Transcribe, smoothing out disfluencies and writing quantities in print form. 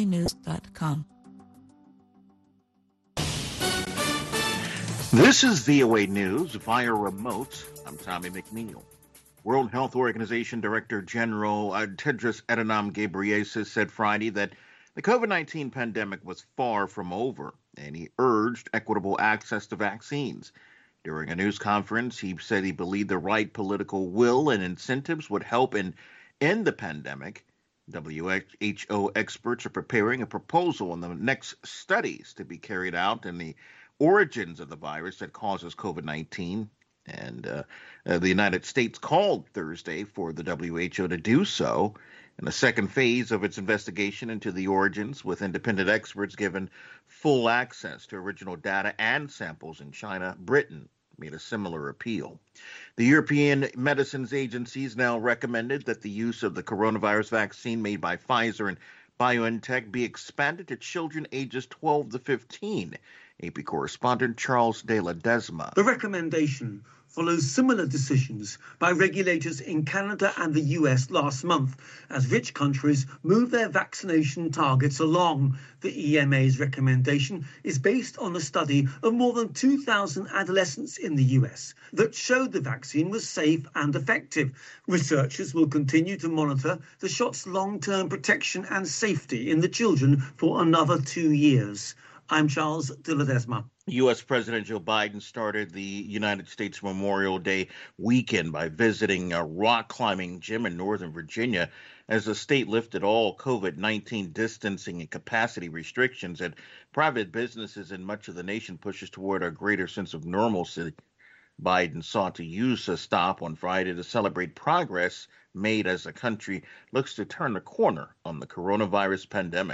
voanews.com. This is VOA News via remote. I'm Tommy McNeil. World Health Organization Director General Tedros Adhanom Ghebreyesus said Friday that the COVID-19 pandemic was far from over, and he urged equitable access to vaccines. During a news conference, he said he believed the right political will and incentives would help end the pandemic. WHO experts are preparing a proposal on the next studies to be carried out in the origins of the virus that causes COVID-19. And the United States called Thursday for the WHO to do so in the second phase of its investigation into the origins, with independent experts given full access to original data and samples in China. Britain made a similar appeal. The European Medicines Agency now recommended that the use of the coronavirus vaccine made by Pfizer and BioNTech be expanded to children ages 12 to 15. AP correspondent Charles De La Desma. The recommendation follows similar decisions by regulators in Canada and the US last month as rich countries move their vaccination targets along. The EMA's recommendation is based on a study of more than 2,000 adolescents in the US that showed the vaccine was safe and effective. Researchers will continue to monitor the shot's long-term protection and safety in the children for another 2 years. I'm Charles De La Desma. U.S. President Joe Biden started the United States Memorial Day weekend by visiting a rock climbing gym in Northern Virginia as the state lifted all COVID-19 distancing and capacity restrictions, and private businesses in much of the nation pushes toward a greater sense of normalcy. Biden sought to use a stop on Friday to celebrate progress made as the country looks to turn the corner on the coronavirus pandemic.